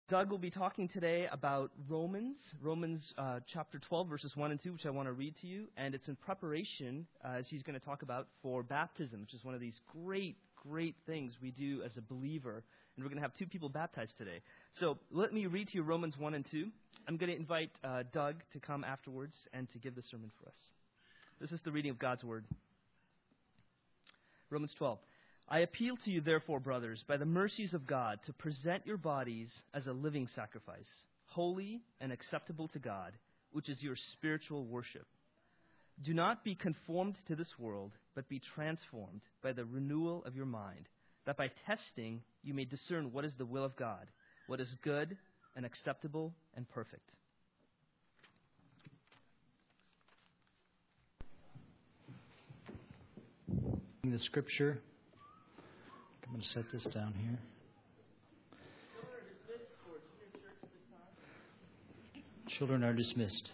Doug will be talking today about Romans chapter 12, verses 1 and 2, which I want to read to you. And it's in preparation, as he's going to talk about, for baptism, which is one of these great things we do as a believer. And we're going to have two people baptized today. So let me read to you Romans 1 and 2. I'm going to invite Doug to come afterwards and to give the sermon for us. This is the reading of God's Word. Romans 12. I appeal to you, therefore, brothers, by the mercies of God, to present your bodies as a living sacrifice, holy and acceptable to God, which is your spiritual worship. Do not be conformed to this world, but be transformed by the renewal of your mind, that by testing you may discern what is the will of God, what is good and acceptable and perfect. The scripture. I'm going to set this down here. Children are dismissed.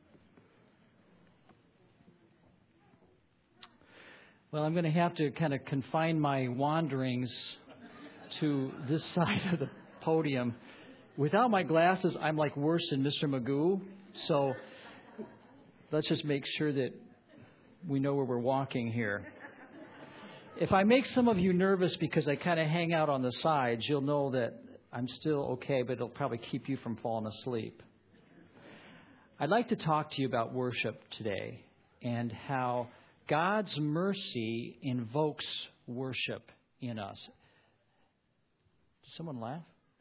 Well, I'm going to have to kind of confine my wanderings to this side of the podium. Without my glasses, I'm like worse than Mr. Magoo. So let's just make sure that we know where we're walking here. If I make some of you nervous because I kind of hang out on the sides, you'll know that I'm still okay, but it'll probably keep you from falling asleep. I'd like to talk to you about worship today and how God's mercy invokes worship in us. Did someone laugh?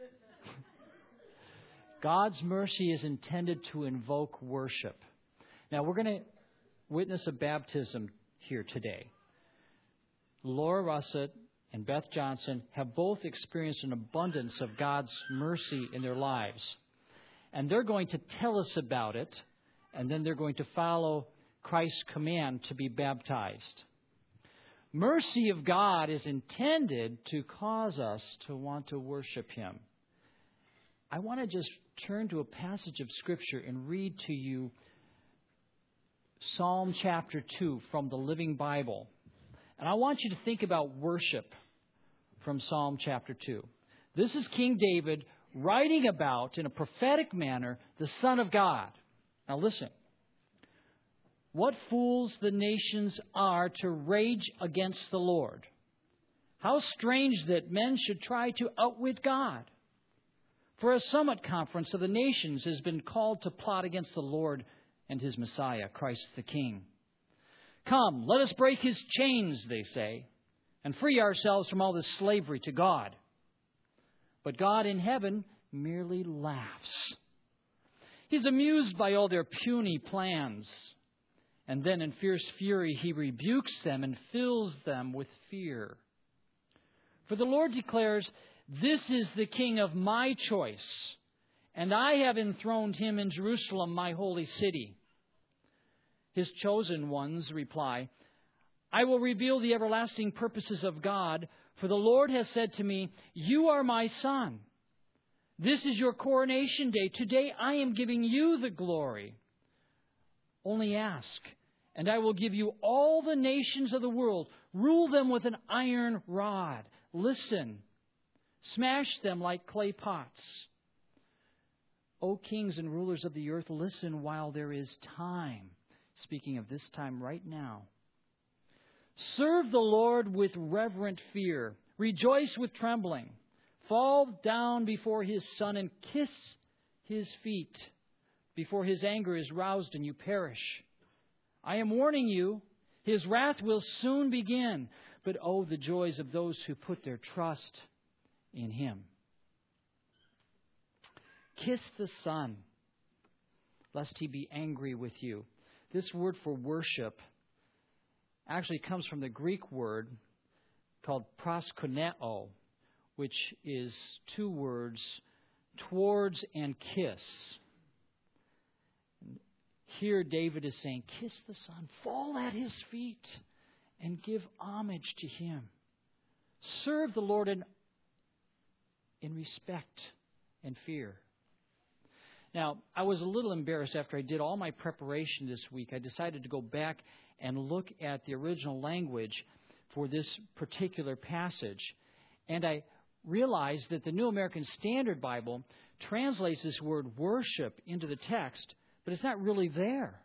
God's mercy is intended to invoke worship. Now, we're going to witness a baptism here today. Laura Russett and Beth Johnson have both experienced an abundance of God's mercy in their lives. And they're going to tell us about it, and then they're going to follow Christ's command to be baptized. Mercy of God is intended to cause us to want to worship Him. I want to just turn to a passage of Scripture and read to you Psalm chapter 2 from the Living Bible. And I want you to think about worship from Psalm chapter 2. This is King David writing about, in a prophetic manner, the Son of God. Now listen. What fools the nations are to rage against the Lord. How strange that men should try to outwit God. For a summit conference of the nations has been called to plot against the Lord and His Messiah, Christ the King. Come, let us break His chains, they say, and free ourselves from all this slavery to God. But God in heaven merely laughs. He's amused by all their puny plans. And then in fierce fury He rebukes them and fills them with fear. For the Lord declares, "This is the King of my choice, and I have enthroned Him in Jerusalem, my holy city." His chosen ones reply, "I will reveal the everlasting purposes of God, for the Lord has said to me, 'You are my son. This is your coronation day. Today I am giving you the glory. Only ask, and I will give you all the nations of the world. Rule them with an iron rod. Listen, smash them like clay pots. O kings and rulers of the earth, listen while there is time." Speaking of this time right now. "Serve the Lord with reverent fear. Rejoice with trembling. Fall down before His Son and kiss His feet before His anger is roused and you perish. I am warning you, His wrath will soon begin. But oh, the joys of those who put their trust in Him." Kiss the Son, lest He be angry with you. This word for worship actually comes from the Greek word called proskuneo, which is two words, towards and kiss. Here David is saying, kiss the Son, fall at His feet, and give homage to Him. Serve the Lord in respect and fear. Now, I was a little embarrassed after I did all my preparation this week. I decided to go back and look at the original language for this particular passage. And I realized that the New American Standard Bible translates this word worship into the text, but it's not really there.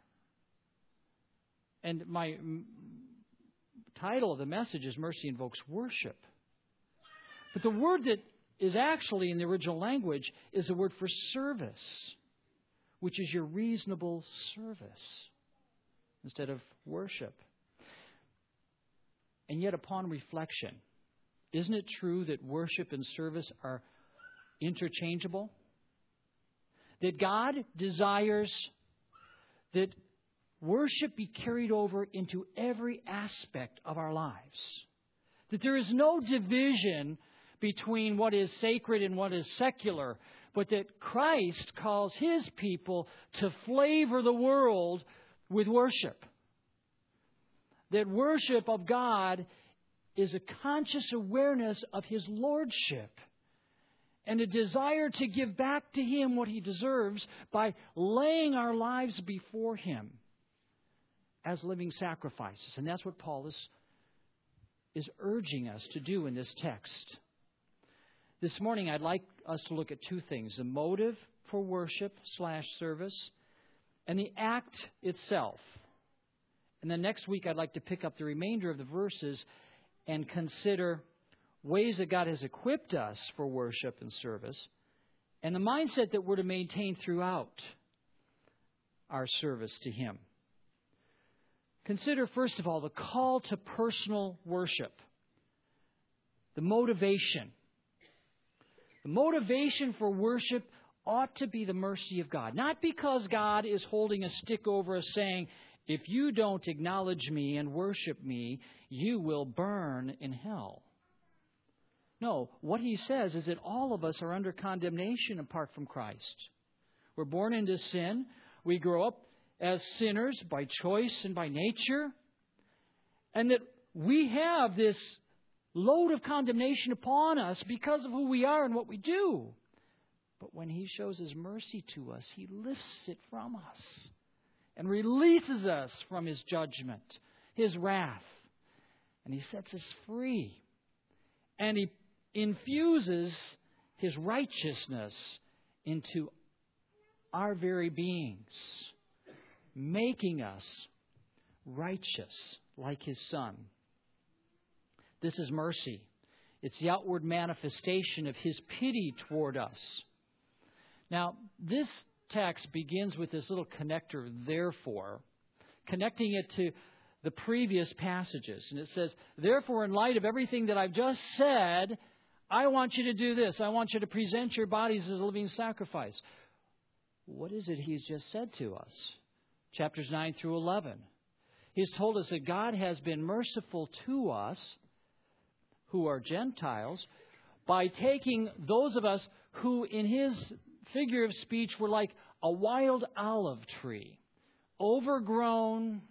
And my title of the message is Mercy Invokes Worship. But the word that is actually in the original language is the word for service, which is your reasonable service instead of worship. And yet, upon reflection, isn't it true that worship and service are interchangeable? That God desires that worship be carried over into every aspect of our lives. That there is no division between what is sacred and what is secular, but that Christ calls His people to flavor the world with worship. That worship of God is a conscious awareness of His lordship and a desire to give back to Him what He deserves by laying our lives before Him as living sacrifices. And that's what Paul is urging us to do in this text. This morning, I'd like us to look at two things: the motive for worship/service and the act itself. And then next week, I'd like to pick up the remainder of the verses and consider ways that God has equipped us for worship and service and the mindset that we're to maintain throughout our service to Him. Consider, first of all, the call to personal worship, the motivation. The motivation for worship ought to be the mercy of God. Not because God is holding a stick over us saying, if you don't acknowledge me and worship me, you will burn in hell. No, what He says is that all of us are under condemnation apart from Christ. We're born into sin. We grow up as sinners by choice and by nature. And that we have this load of condemnation upon us because of who we are and what we do. But when He shows His mercy to us, He lifts it from us and releases us from His judgment, His wrath. And He sets us free. And He infuses His righteousness into our very beings, making us righteous like His Son. This is mercy. It's the outward manifestation of His pity toward us. Now, this text begins with this little connector, therefore, connecting it to the previous passages. And it says, therefore, in light of everything that I've just said, I want you to do this. I want you to present your bodies as a living sacrifice. What is it He's just said to us? Chapters 9 through 11. He's told us that God has been merciful to us, who are Gentiles, by taking those of us who, in His figure of speech, were like a wild olive tree, overgrown,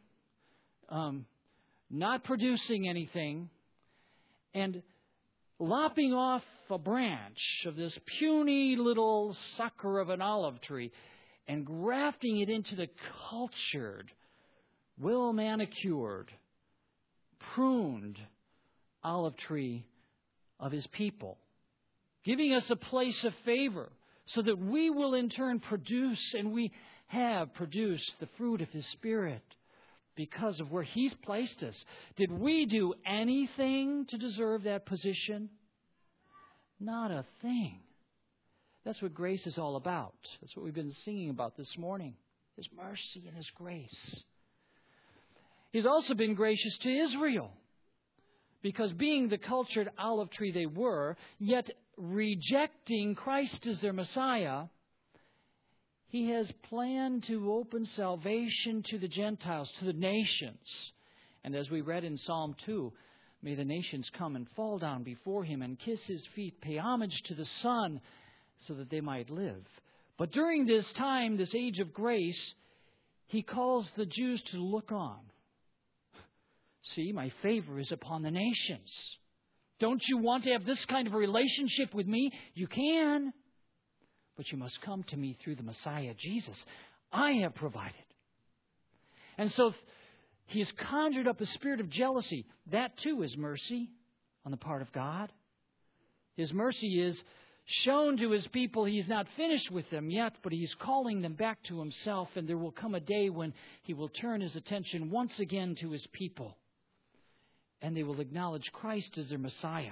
not producing anything, and lopping off a branch of this puny little sucker of an olive tree and grafting it into the cultured, well-manicured, pruned olive tree of His people, giving us a place of favor so that we will in turn produce, and we have produced, the fruit of His Spirit because of where He's placed us. Did we do anything to deserve that position? Not a thing. That's what grace is all about. That's what we've been singing about this morning. His mercy and His grace. He's also been gracious to Israel, because being the cultured olive tree they were, yet rejecting Christ as their Messiah, He has planned to open salvation to the Gentiles, to the nations. And as we read in Psalm 2, may the nations come and fall down before Him and kiss His feet, pay homage to the Son, so that they might live. But during this time, this age of grace, He calls the Jews to look on. See, my favor is upon the nations. Don't you want to have this kind of a relationship with me? You can. But you must come to me through the Messiah, Jesus. I have provided. And so He has conjured up a spirit of jealousy. That too is mercy on the part of God. His mercy is shown to His people He's not finished with them yet, but He's calling them back to Himself, and there will come a day when He will turn His attention once again to His people, and they will acknowledge Christ as their Messiah.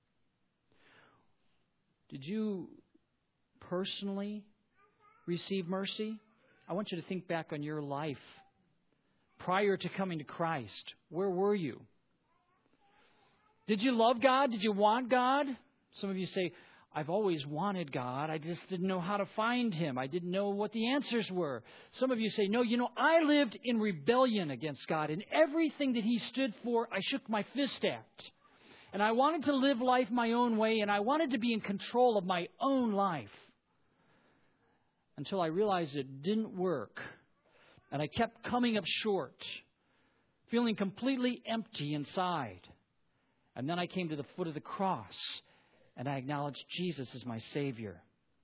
Did you personally receive mercy? I want you to think back on your life prior to coming to Christ. Where were you? Did you love God? Did you want God? Some of you say, I've always wanted God. I just didn't know how to find Him. I didn't know what the answers were. Some of you say, no, I lived in rebellion against God. And everything that He stood for, I shook my fist at. And I wanted to live life my own way, and I wanted to be in control of my own life. Until I realized it didn't work. And I kept coming up short, feeling completely empty inside. And then I came to the foot of the cross, and I acknowledged Jesus as my Savior.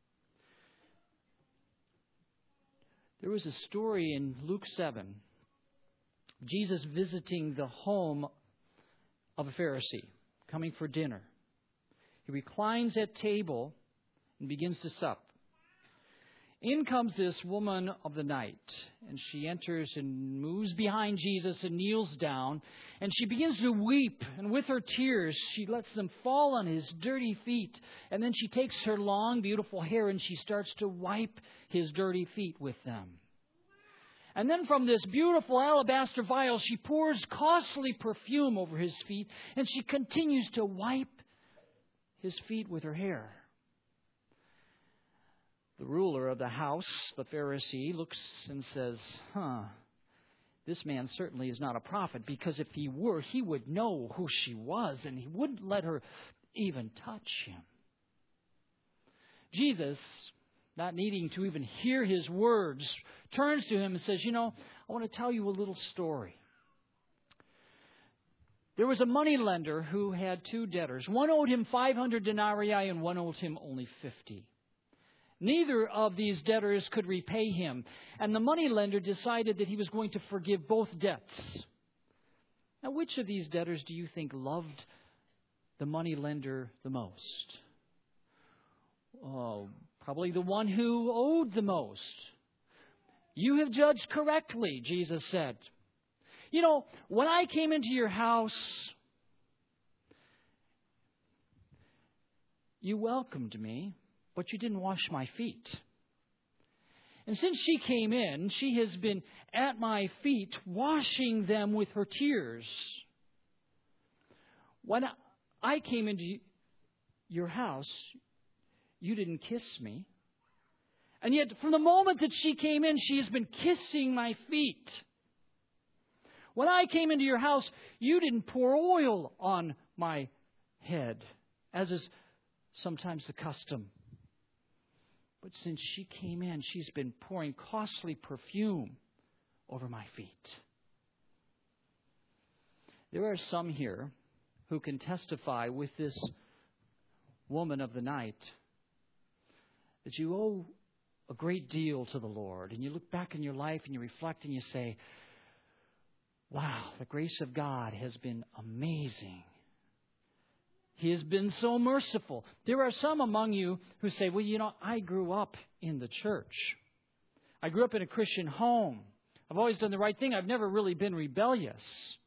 There was a story in Luke 7, Jesus visiting the home of a Pharisee, coming for dinner. He reclines at table and begins to sup. In comes this woman of the night, and she enters and moves behind Jesus and kneels down, and she begins to weep, and with her tears she lets them fall on His dirty feet, and then she takes her long, beautiful hair and she starts to wipe His dirty feet with them. And then from this beautiful alabaster vial she pours costly perfume over His feet, and she continues to wipe His feet with her hair. The ruler of the house, the Pharisee, looks and says, this man certainly is not a prophet, because if he were, he would know who she was, and he wouldn't let her even touch him. Jesus, not needing to even hear his words, turns to him and says, I want to tell you a little story. There was a moneylender who had 2 debtors. One owed him 500 denarii and one owed him only 50. Neither of these debtors could repay him, and the moneylender decided that he was going to forgive both debts. Now, which of these debtors do you think loved the moneylender the most? Oh, probably the one who owed the most. You have judged correctly, Jesus said. When I came into your house, you welcomed me, but you didn't wash my feet. And since she came in, she has been at my feet, washing them with her tears. When I came into your house, you didn't kiss me. And yet, from the moment that she came in, she has been kissing my feet. When I came into your house, you didn't pour oil on my head, as is sometimes the custom. But since she came in, she's been pouring costly perfume over my feet. There are some here who can testify with this woman of the night that you owe a great deal to the Lord. And you look back in your life and you reflect and you say, wow, the grace of God has been amazing. He has been so merciful. There are some among you who say, well, I grew up in the church. I grew up in a Christian home. I've always done the right thing. I've never really been rebellious.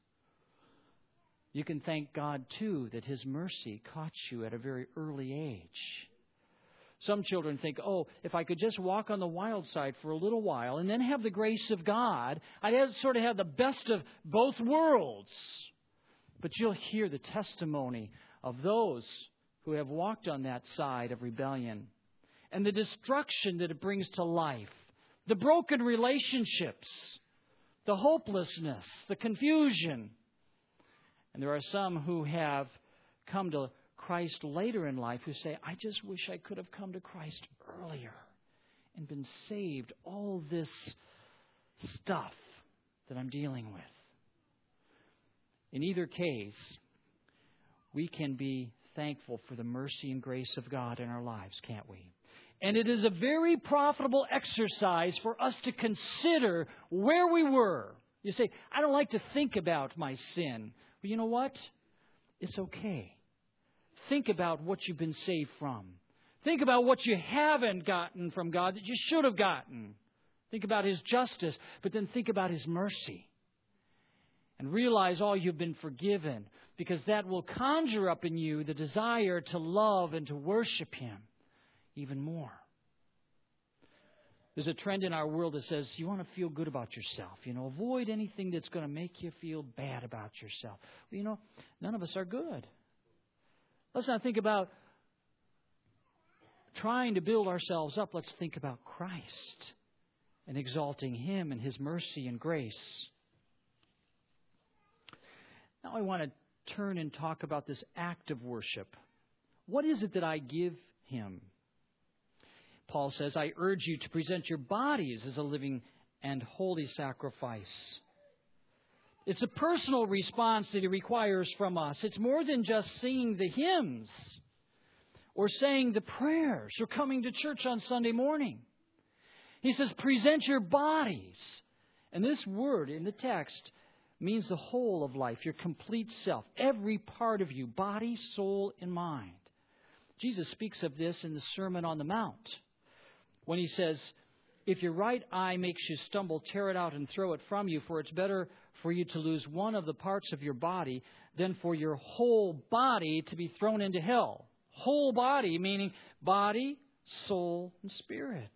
You can thank God, too, that His mercy caught you at a very early age. Some children think, if I could just walk on the wild side for a little while and then have the grace of God, I'd sort of have the best of both worlds. But you'll hear the testimony of those who have walked on that side of rebellion and the destruction that it brings to life, the broken relationships, the hopelessness, the confusion. And there are some who have come to Christ later in life who say, I just wish I could have come to Christ earlier and been saved all this stuff that I'm dealing with. In either case, we can be thankful for the mercy and grace of God in our lives, can't we? And it is a very profitable exercise for us to consider where we were. You say, I don't like to think about my sin. Well, you know what? It's okay. Think about what you've been saved from. Think about what you haven't gotten from God that you should have gotten. Think about His justice, but then think about His mercy. And realize all you've been forgiven, because that will conjure up in you the desire to love and to worship Him even more. There's a trend in our world that says you want to feel good about yourself. Avoid anything that's going to make you feel bad about yourself. Well, none of us are good. Let's not think about trying to build ourselves up. Let's think about Christ and exalting Him and His mercy and grace. Now I want to turn and talk about this act of worship. What is it that I give Him? Paul says, I urge you to present your bodies as a living and holy sacrifice. It's a personal response that He requires from us. It's more than just singing the hymns or saying the prayers or coming to church on Sunday morning. He says, present your bodies. And this word in the text means the whole of life, your complete self, every part of you, body, soul, and mind. Jesus speaks of this in the Sermon on the Mount when He says, if your right eye makes you stumble, tear it out and throw it from you, for it's better for you to lose one of the parts of your body than for your whole body to be thrown into hell. Whole body, meaning body, soul, and spirit.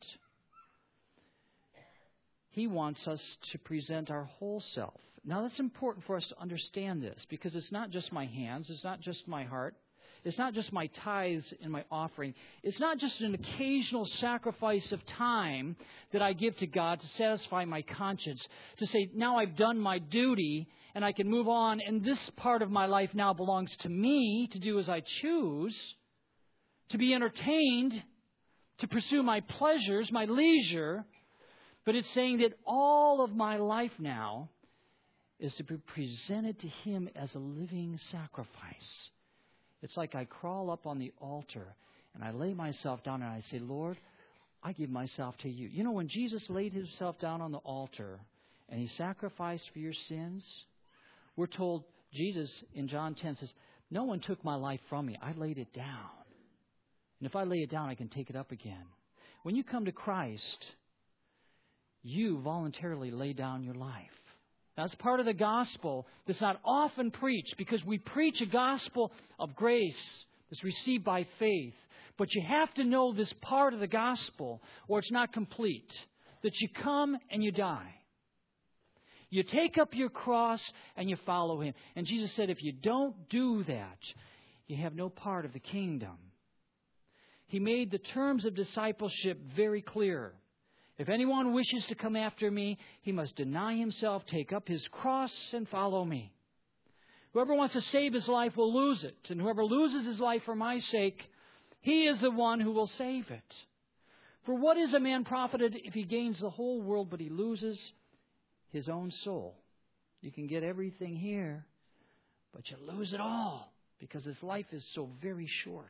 He wants us to present our whole self. Now, that's important for us to understand this, because it's not just my hands, it's not just my heart, it's not just my tithes and my offering. It's not just an occasional sacrifice of time that I give to God to satisfy my conscience, to say, now I've done my duty and I can move on, and this part of my life now belongs to me to do as I choose, to be entertained, to pursue my pleasures, my leisure. But it's saying that all of my life now is to be presented to Him as a living sacrifice. It's like I crawl up on the altar and I lay myself down and I say, Lord, I give myself to You. When Jesus laid Himself down on the altar and He sacrificed for your sins, we're told, Jesus in John 10 says, no one took my life from me. I laid it down. And if I lay it down, I can take it up again. When you come to Christ, you voluntarily lay down your life. That's part of the gospel that's not often preached, because we preach a gospel of grace that's received by faith. But you have to know this part of the gospel or it's not complete. That you come and you die. You take up your cross and you follow Him. And Jesus said, if you don't do that, you have no part of the kingdom. He made the terms of discipleship very clear. If anyone wishes to come after me, he must deny himself, take up his cross, and follow me. Whoever wants to save his life will lose it. And whoever loses his life for my sake, he is the one who will save it. For what is a man profited if he gains the whole world, but he loses his own soul? You can get everything here, but you lose it all because this life is so very short.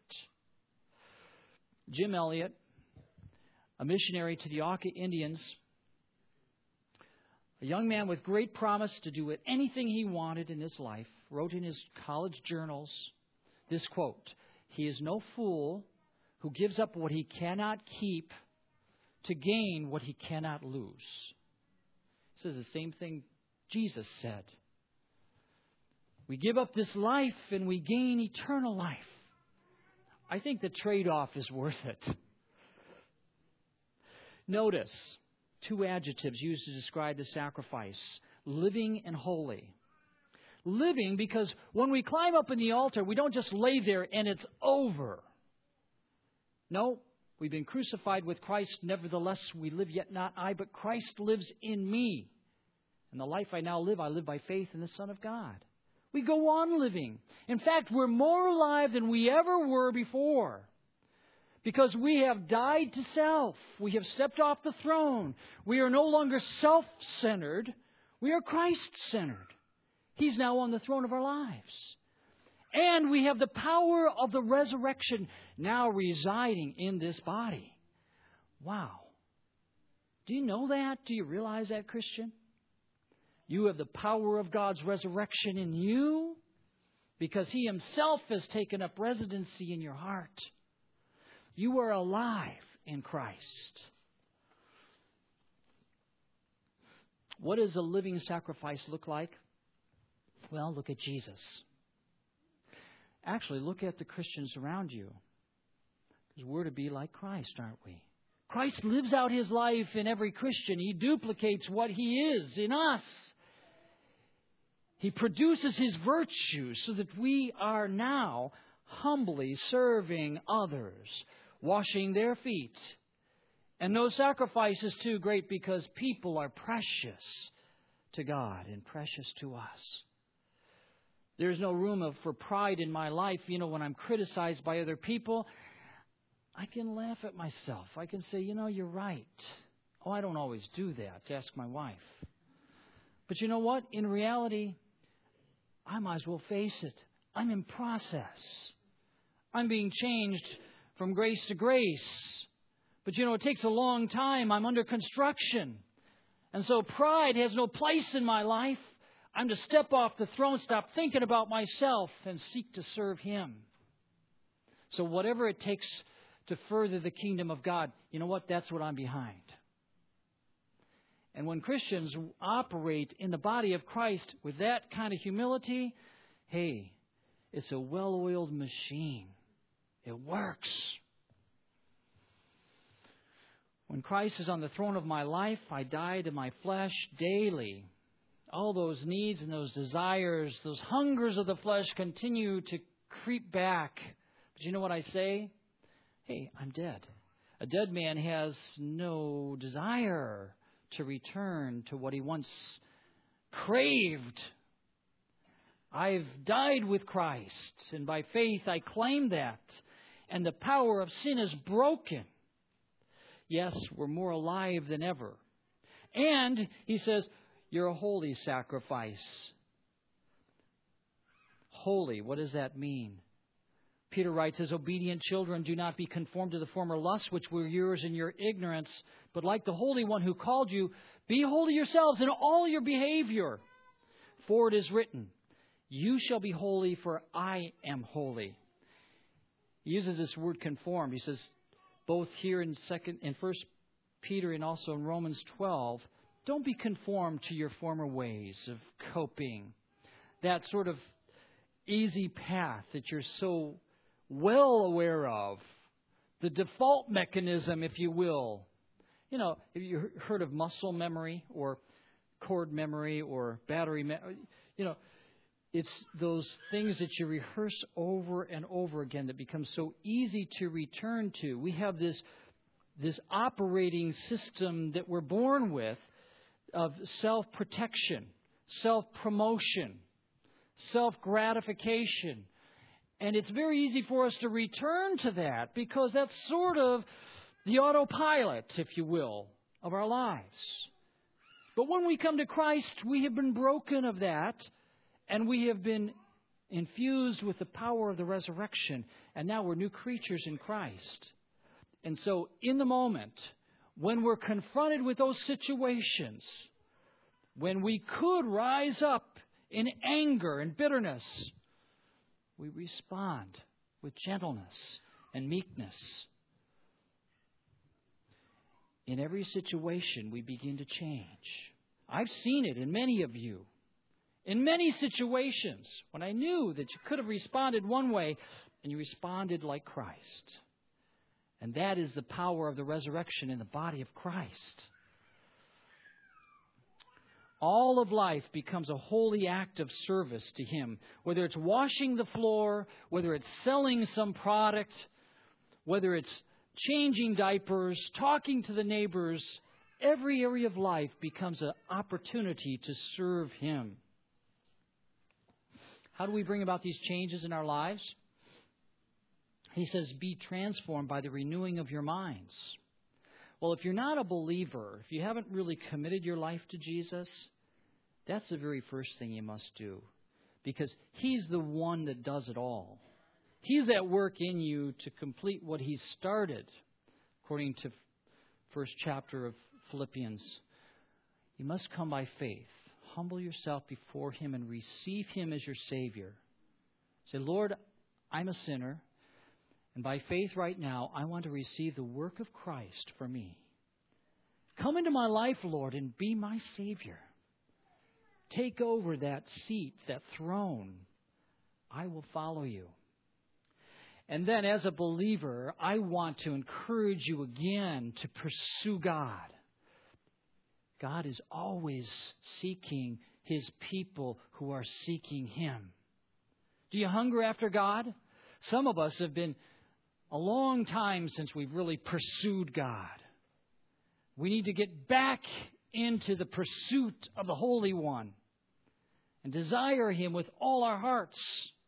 Jim Elliot, a missionary to the Auca Indians, a young man with great promise to do anything he wanted in his life, wrote in his college journals this quote, "He is no fool who gives up what he cannot keep to gain what he cannot lose." He says the same thing Jesus said. We give up this life and we gain eternal life. I think the trade-off is worth it. Notice two adjectives used to describe the sacrifice: living and holy. Living, because when we climb up in the altar, we don't just lay there and it's over. No, we've been crucified with Christ. Nevertheless, we live, yet not I, but Christ lives in me. And the life I now live, I live by faith in the Son of God. We go on living. In fact, we're more alive than we ever were before. Because we have died to self. We have stepped off the throne. We are no longer self-centered. We are Christ-centered. He's now on the throne of our lives. And we have the power of the resurrection now residing in this body. Wow. Do you know that? Do you realize that, Christian? You have the power of God's resurrection in you because He Himself has taken up residency in your heart. You are alive in Christ. What does a living sacrifice look like? Well, look at Jesus. Actually, look at the Christians around you. Because we're to be like Christ, aren't we? Christ lives out His life in every Christian. He duplicates what He is in us. He produces His virtues so that we are now humbly serving others, washing their feet. And no sacrifice is too great because people are precious to God and precious to us. There's no room for pride in my life. When I'm criticized by other people, I can laugh at myself. I can say, you're right. Oh, I don't always do that, to ask my wife. But you know what? In reality, I might as well face it. I'm in process. I'm being changed from grace to grace. But it takes a long time. I'm under construction. And so pride has no place in my life. I'm to step off the throne, stop thinking about myself, and seek to serve Him. So whatever it takes to further the kingdom of God, you know what? That's what I'm behind. And when Christians operate in the body of Christ with that kind of humility, hey, it's a well-oiled machine. It works. When Christ is on the throne of my life, I die to my flesh daily. All those needs and those desires, those hungers of the flesh continue to creep back. But you know what I say? Hey, I'm dead. A dead man has no desire to return to what he once craved. I've died with Christ, and by faith I claim that. And the power of sin is broken. Yes, we're more alive than ever. And, he says, you're a holy sacrifice. Holy, what does that mean? Peter writes, as obedient children, do not be conformed to the former lusts which were yours in your ignorance, but like the Holy One who called you, be holy yourselves in all your behavior. For it is written, you shall be holy, for I am holy. He uses this word conformed. He says, both here in 1 Peter and also in Romans 12, don't be conformed to your former ways of coping. That sort of easy path that you're so well aware of. The default mechanism, if you will. Have you heard of muscle memory or cord memory or battery memory? It's those things that you rehearse over and over again that become so easy to return to. We have this operating system that we're born with of self-protection, self-promotion, self-gratification. And it's very easy for us to return to that because that's sort of the autopilot, if you will, of our lives. But when we come to Christ, we have been broken of that, and we have been infused with the power of the resurrection, and now we're new creatures in Christ. And so in the moment, when we're confronted with those situations, when we could rise up in anger and bitterness, we respond with gentleness and meekness. In every situation, we begin to change. I've seen it in many of you. In many situations, when I knew that you could have responded one way, and you responded like Christ. And that is the power of the resurrection in the body of Christ. All of life becomes a holy act of service to Him. Whether it's washing the floor, whether it's selling some product, whether it's changing diapers, talking to the neighbors, every area of life becomes an opportunity to serve Him. How do we bring about these changes in our lives? He says, be transformed by the renewing of your minds. Well, if you're not a believer, if you haven't really committed your life to Jesus, that's the very first thing you must do. Because He's the one that does it all. He's at work in you to complete what He started, according to first chapter of Philippians. You must come by faith. Humble yourself before Him and receive Him as your Savior. Say, Lord, I'm a sinner, And by faith right now, I want to receive the work of Christ for me. Come into my life, Lord, and be my Savior. Take over that seat, that throne. I will follow you. And then as a believer, I want to encourage you again to pursue God. God is always seeking His people who are seeking Him. Do you hunger after God? Some of us have been a long time since we've really pursued God. We need to get back into the pursuit of the Holy One and desire Him with all our hearts.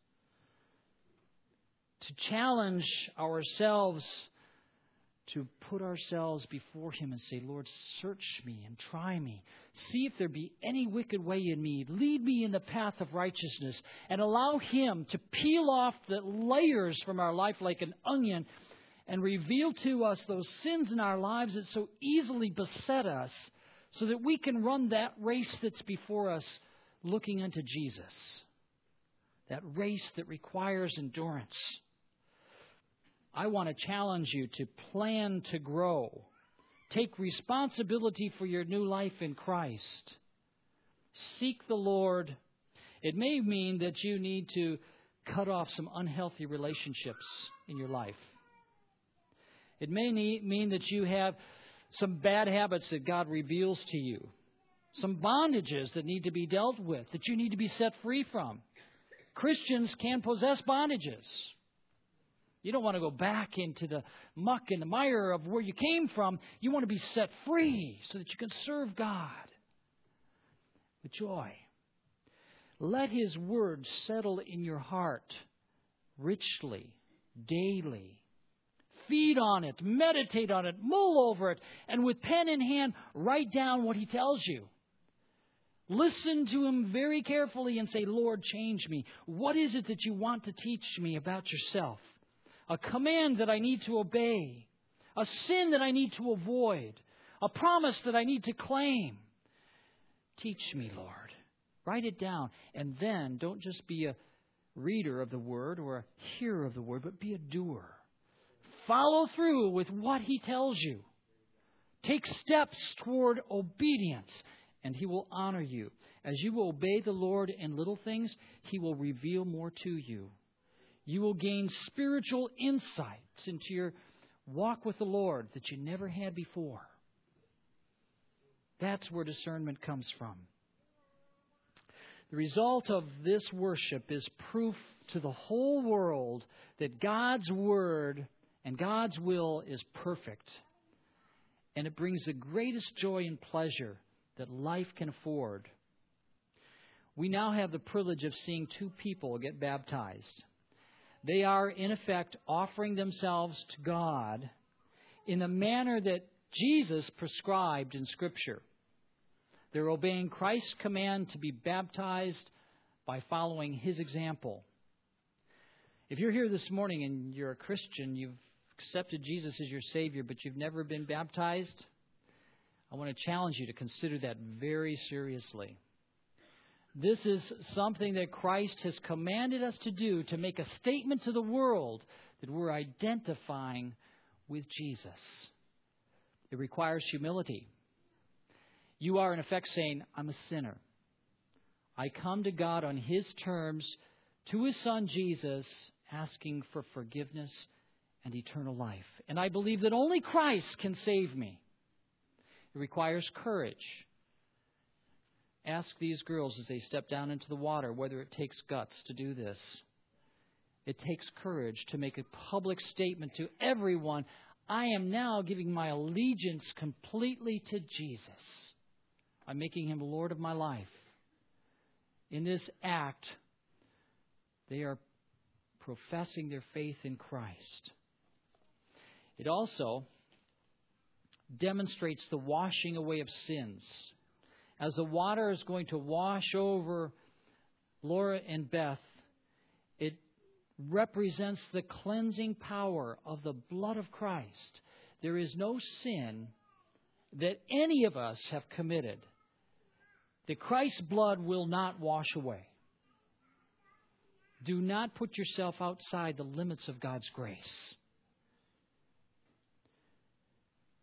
To challenge ourselves to put ourselves before Him and say, Lord, search me and try me. See if there be any wicked way in me. Lead me in the path of righteousness. And allow Him to peel off the layers from our life like an onion and reveal to us those sins in our lives that so easily beset us, so that we can run that race that's before us looking unto Jesus. That race that requires endurance. I want to challenge you to plan to grow. Take responsibility for your new life in Christ. Seek the Lord. It may mean that you need to cut off some unhealthy relationships in your life. It may mean that you have some bad habits that God reveals to you. Some bondages that need to be dealt with, that you need to be set free from. Christians can possess bondages. You don't want to go back into the muck and the mire of where you came from. You want to be set free so that you can serve God with joy. Let His Word settle in your heart richly, daily. Feed on it, meditate on it, mull over it, and with pen in hand, write down what He tells you. Listen to Him very carefully and say, Lord, change me. What is it that you want to teach me about yourself? A command that I need to obey. A sin that I need to avoid. A promise that I need to claim. Teach me, Lord. Write it down. And then don't just be a reader of the Word or a hearer of the Word, but be a doer. Follow through with what He tells you. Take steps toward obedience, and He will honor you. As you obey the Lord in little things, He will reveal more to you. You will gain spiritual insights into your walk with the Lord that you never had before. That's where discernment comes from. The result of this worship is proof to the whole world that God's Word and God's will is perfect. And it brings the greatest joy and pleasure that life can afford. We now have the privilege of seeing two people get baptized. They are, in effect, offering themselves to God in the manner that Jesus prescribed in Scripture. They're obeying Christ's command to be baptized by following His example. If you're here this morning and you're a Christian, you've accepted Jesus as your Savior, but you've never been baptized, I want to challenge you to consider that very seriously. This is something that Christ has commanded us to do, to make a statement to the world that we're identifying with Jesus. It requires humility. You are, in effect, saying, I'm a sinner. I come to God on His terms, to His Son Jesus, asking for forgiveness and eternal life. And I believe that only Christ can save me. It requires courage. Ask these girls as they step down into the water whether it takes guts to do this. It takes courage to make a public statement to everyone, I am now giving my allegiance completely to Jesus. I'm making Him Lord of my life. In this act, they are professing their faith in Christ. It also demonstrates the washing away of sins. As the water is going to wash over Laura and Beth, it represents the cleansing power of the blood of Christ. There is no sin that any of us have committed that Christ's blood will not wash away. Do not put yourself outside the limits of God's grace.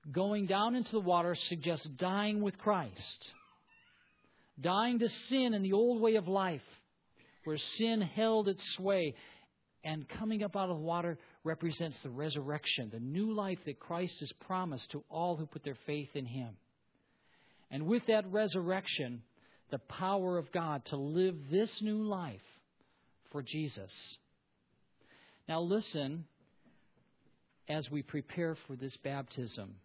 Going down into the water suggests dying with Christ. Dying to sin and the old way of life, where sin held its sway. And coming up out of the water represents the resurrection, the new life that Christ has promised to all who put their faith in Him. And with that resurrection, the power of God to live this new life for Jesus. Now listen, as we prepare for this baptism,